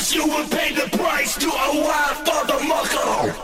Cause you will pay the price to a wild for the mucker.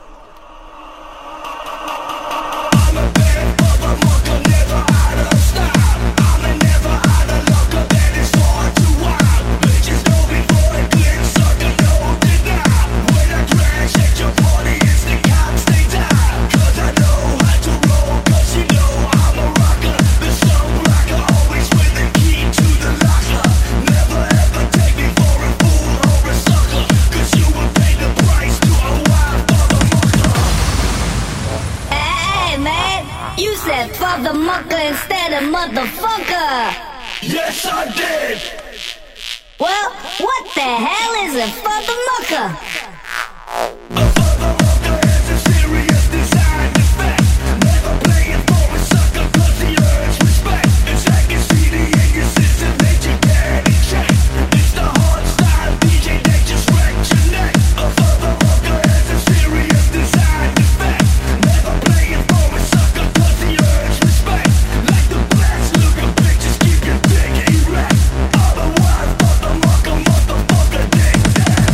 For the mucker instead of motherfucker. Yes, I did. Well, what the hell is a for the mucker? A for the mucker is a serious design defect. Never play it for a sucker cause he earns respect. It's like a CD in your system that you can't eject. It's the hard style DJ that just wrecked your neck. A for the mucker is a serious design defect. Never play it for a sucker cause he earns respect. Like the best looking bitches keep your dick erect. Otherwise for the mucker, motherfucker, dick dead.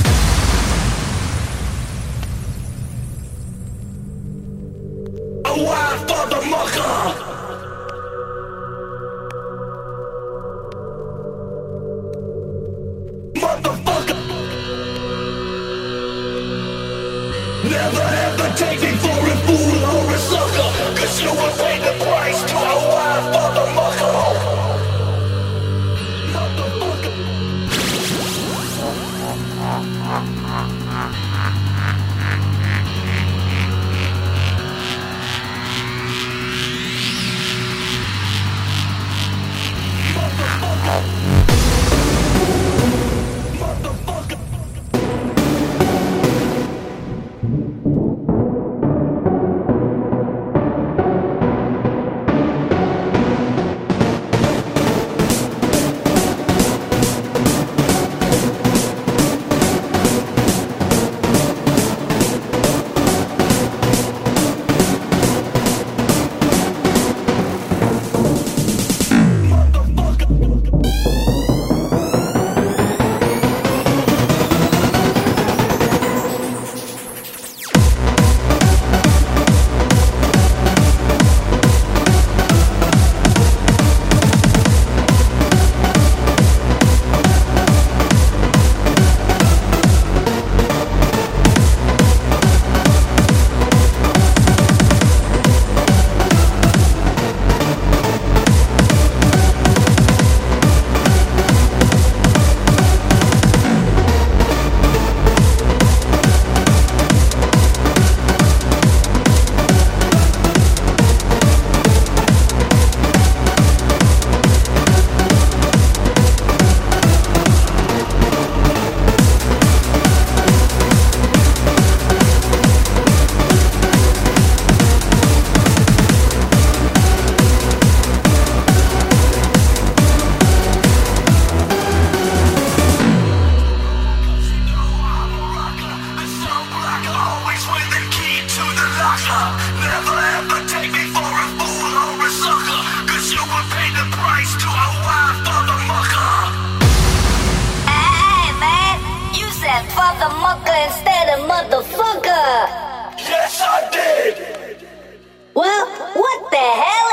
A wild for the mucker. Motherfucker. Never ever take me for a fool or a sucker. Cause you will pay the price to a wild for the mucker. Motherfucker. Never ever take me for a fool or a sucker. Cause you will pay the price to a wild for the mucker. Hey, man, you said for the mucker instead of motherfucker. Yes, I did. Well, what the hell